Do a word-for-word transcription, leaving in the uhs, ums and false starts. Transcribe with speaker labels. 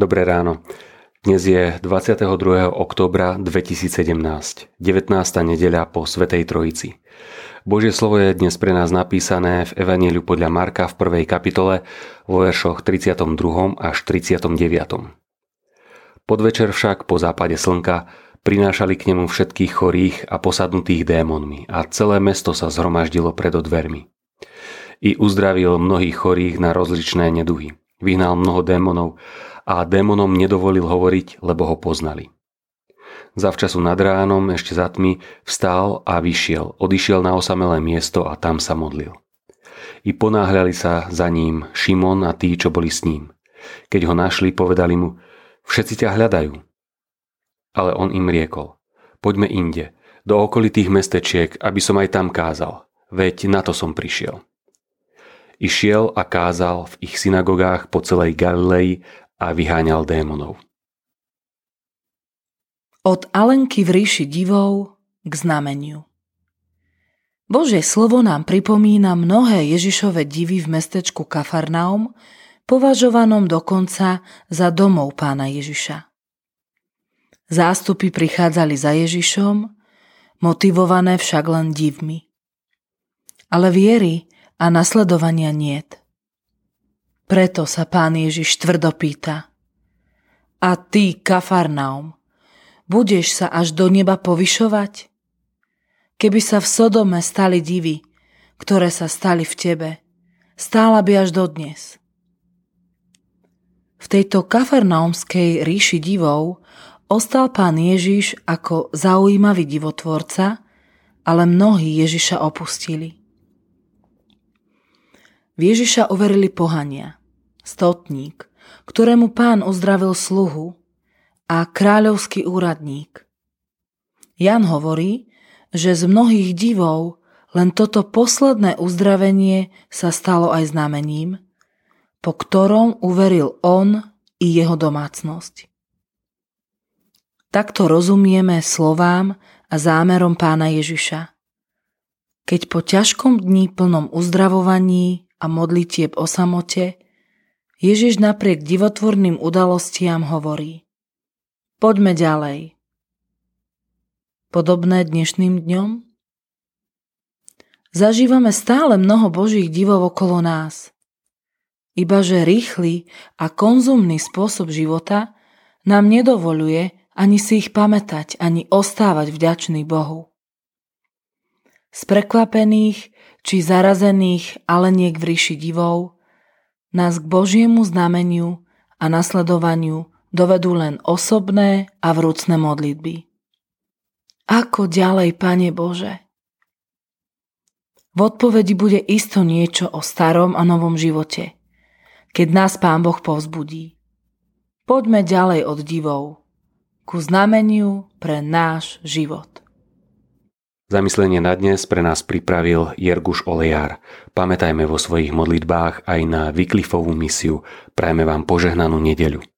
Speaker 1: Dobré ráno. Dnes je dvadsiateho druhého októbra dvetisícsedemnásť, devätnásta nedeľa po Svätej Trojici. Božie slovo je dnes pre nás napísané v Evanjeliu podľa Marka v prvej kapitole vo veršoch tridsiatom druhom až tridsiatom deviatom Podvečer však po západe slnka prinášali k nemu všetkých chorých a posadnutých démonmi a celé mesto sa zhromaždilo pred dvermi. I uzdravil mnohých chorých na rozličné neduhy. Vyhnal mnoho démonov a démonom nedovolil hovoriť, lebo ho poznali. Zavčasu nad ránom, ešte za tmy, vstal a vyšiel, odišiel na osamelé miesto a tam sa modlil. I ponáhľali sa za ním Šimon a tí, čo boli s ním. Keď ho našli, povedali mu: Všetci ťa hľadajú. Ale on im riekol: Poďme inde, do okolitých mestečiek, aby som aj tam kázal, veď na to som prišiel. Išiel a kázal v ich synagogách po celej Galilei a vyháňal démonov.
Speaker 2: Od Alenky v ríši divov k znameniu. Božie slovo nám pripomína mnohé Ježišove divy v mestečku Kafarnaum, považovanom dokonca za domov pána Ježiša. Zástupy prichádzali za Ježišom, motivované však len divmi. Ale viery a nasledovania niet. Preto sa pán Ježiš tvrdo pýta: A ty, Kafarnaum, budeš sa až do neba povyšovať? Keby sa v Sodome stali divy, ktoré sa stali v tebe, stála by až dodnes. V tejto kafarnaumskej ríši divov ostal pán Ježiš ako zaujímavý divotvorca, ale mnohí Ježiša opustili. V Ježiša uverili pohania, stotník, ktorému pán uzdravil sluhu, a kráľovský úradník. Jan hovorí, že z mnohých divov len toto posledné uzdravenie sa stalo aj znamením, po ktorom uveril on i jeho domácnosť. Takto rozumieme slovám a zámerom pána Ježiša. Keď po ťažkom dni plnom uzdravovaní a modlitieb o samote, Ježiš napriek divotvorným udalostiam hovorí: Poďme ďalej. Podobné dnešným dňom? Zažívame stále mnoho Božích divov okolo nás. Ibaže rýchly a konzumný spôsob života nám nedovoľuje ani si ich pamätať, ani ostávať vďačný Bohu. Z prekvapených či zarazených aleniek v ríši divov nás k Božiemu znameniu a nasledovaniu dovedú len osobné a vrúcne modlitby. Ako ďalej, Pane Bože? V odpovedi bude isto niečo o starom a novom živote, keď nás Pán Boh povzbudí. Poďme ďalej od divov, ku znameniu pre náš život.
Speaker 1: Zamyslenie na dnes pre nás pripravil Jerguš Olejár. Pamätajme vo svojich modlitbách aj na Wyclifovú misiu. Prajme vám požehnanú nedeľu.